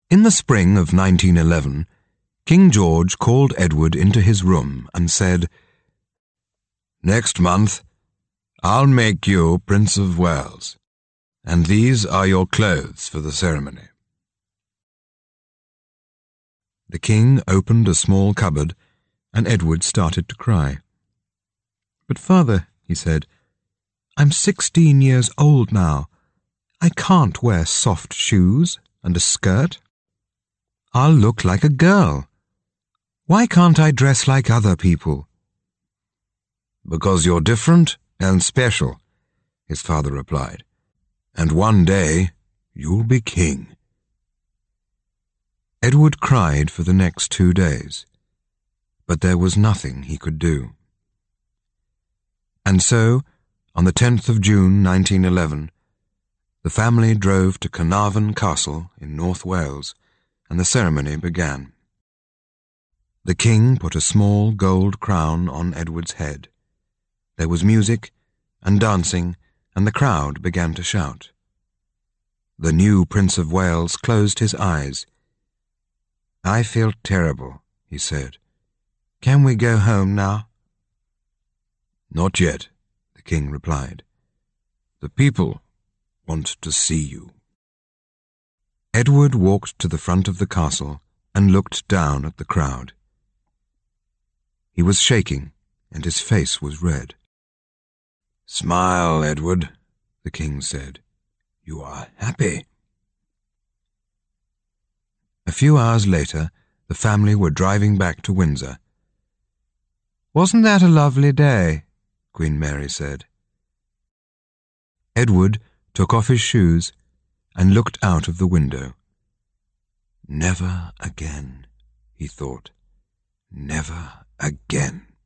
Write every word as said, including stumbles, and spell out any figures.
In the spring of nineteen eleven, King George called Edward into his room and said, "Next month, I'll make you Prince of Wales, and these are your clothes for the ceremony." The king opened a small cupboard, and Edward started to cry. "But father," he said, "I'm sixteen years old now. I can't wear soft shoes and a skirt. I'll look like a girl. Why can't I dress like other people?" "Because you're different and special," his father replied, "and one day you'll be king." Edward cried for the next two days, but there was nothing he could do. And so, on the tenth of June nineteen eleven, the family drove to Carnarvon Castle in North Wales, and the ceremony began. The king put a small gold crown on Edward's head. There was music and dancing, and the crowd began to shout. The new Prince of Wales closed his eyes. "I feel terrible," he said. "Can we go home now?" "Not yet," the king replied. "The people want to see you." Edward walked to the front of the castle and looked down at the crowd. He was shaking, and his face was red. "Smile, Edward," the king said. "You are happy." A few hours later, the family were driving back to Windsor. "Wasn't that a lovely day?" Queen Mary said. Edward took off his shoes and looked out of the window. "Never again," he thought. "Never again."